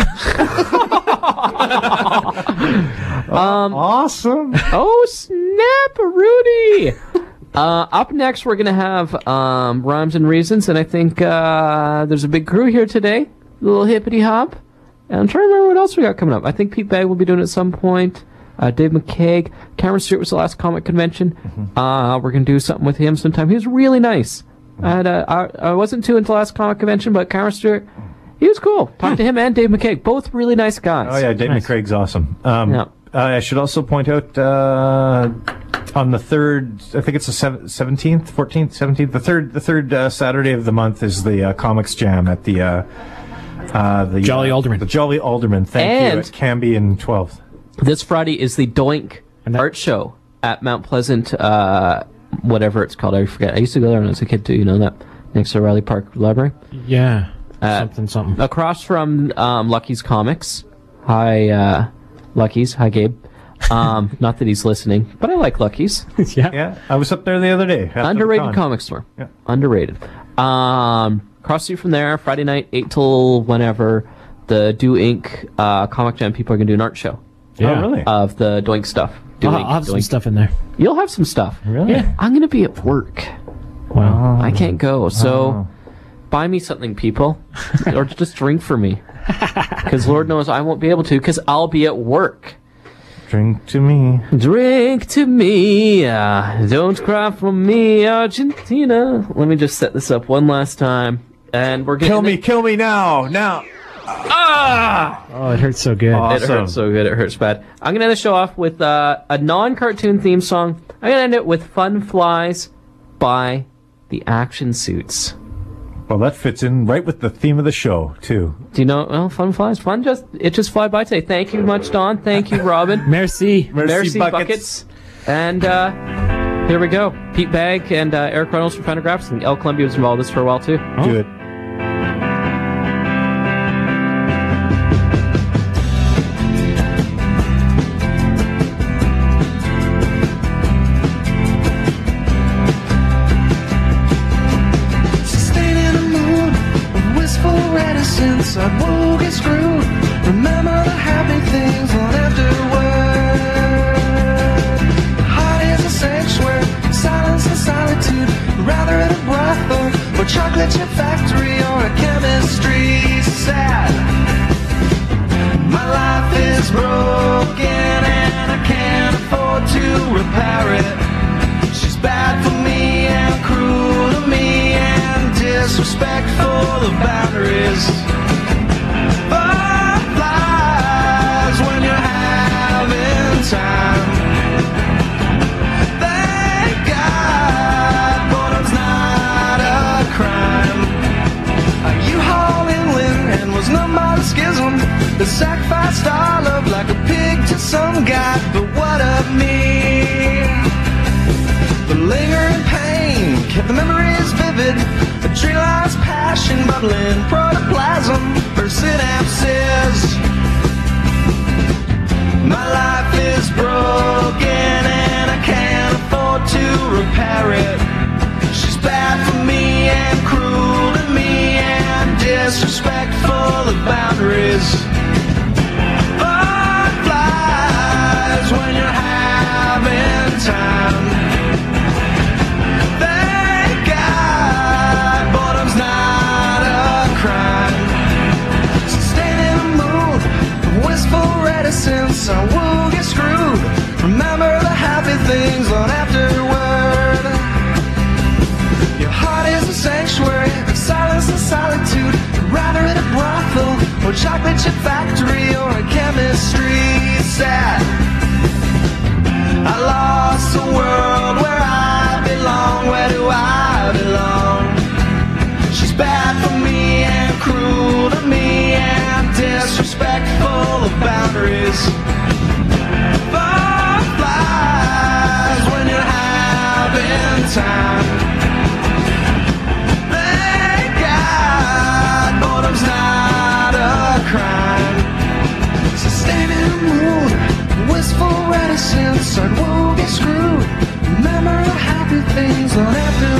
Awesome. Oh, snap, Rudy! Up next, we're going to have Rhymes and Reasons, and I think there's a big crew here today. A little hippity hop. And I'm trying to remember what else we got coming up. I think Pete Bagg will be doing it at some point. Dave McCaig. Cameron Stewart was the last comic convention. We're going to do something with him sometime. He was really nice. I wasn't too into the last comic convention, but Cameron Stewart, he was cool. Talked to him and Dave McCaig. Both really nice guys. Oh, yeah, Dave McCraig's awesome. Yeah. I should also point out on the 3rd, I think it's the 17th, 14th, 17th, the third Saturday of the month is the Comics Jam at the Jolly Alderman. The Jolly Alderman, thank you, at Cambie and 12th. This Friday is the Doink art show at Mount Pleasant, whatever it's called. I forget. I used to go there when I was a kid too. You know that next to Riley Park Library. Yeah. Something. Across from Lucky's Comics. Hi, Lucky's. Hi, Gabe. Not that he's listening, but I like Lucky's. Yeah. Yeah, I was up there the other day. Underrated comic store. Yeah. Underrated. across the street from there, Friday night, 8 till whenever, the Do Inc. Comic Jam people are going to do an art show. Yeah. Oh, really? Of the Doink stuff. Do I'll Inc. have some Doink. stuff in there. You'll have some stuff. Really? Yeah. I'm going to be at work. Wow. I can't go, so buy me something, people. Or just drink for me. Because Lord knows I won't be able to, because I'll be at work. Drink to me. Drink to me, don't cry for me, Argentina. Let me just set this up one last time, and we're gonna Kill me now. Oh, it hurts so good. Awesome. It hurts so good, it hurts bad. I'm gonna end the show off with a non-cartoon theme song. I'm gonna end it with "Fun Flies" by the Action Suits. Well, that fits in right with the theme of the show, too. Do you know? Well, fun flies, it just fly by today. Thank you much, Don. Thank you, Robin. Merci. Merci buckets. And here we go. Pete Bagg and Eric Reynolds from Fantagraphs, and El Columbia was involved with this for a while too. Do it. I will get screwed. Remember the happy things on afterward. Heart is a sanctuary, silence and solitude. Rather in a brothel, or chocolate chip factory, or a chemistry sad. My life is broken and I can't afford to repair it. She's bad for me and cruel to me and disrespectful of boundaries. Fireflies when you're having time. Thank God boredom's not a crime. You haul inland and was numb by the schism. The sacrificed our love like a pig to some god. But what of me? The lingering pain kept the memories vivid. A tree lies passion bubbling protoplasm for synapses. My life is broken and I can't afford to repair it. She's bad for me and cruel to me and disrespectful of boundaries. Fireflies when you're having time. Thank God boredom's not a crime. So staying in the mood of wistful reticence, I will get screwed. Remember the happy things on afterward. Your heart is a sanctuary, silence and solitude. Rather in a brothel, or chocolate chip factory, or a chemistry sad. I lost the world where I belong. Where do I belong? She's bad for me and cruel to me and disrespectful of boundaries. Fireflies when you're having time. Thank God boredom's not a crime. Sustained in the mood, wistful reticence, I will get screwed. Remember the happy things on after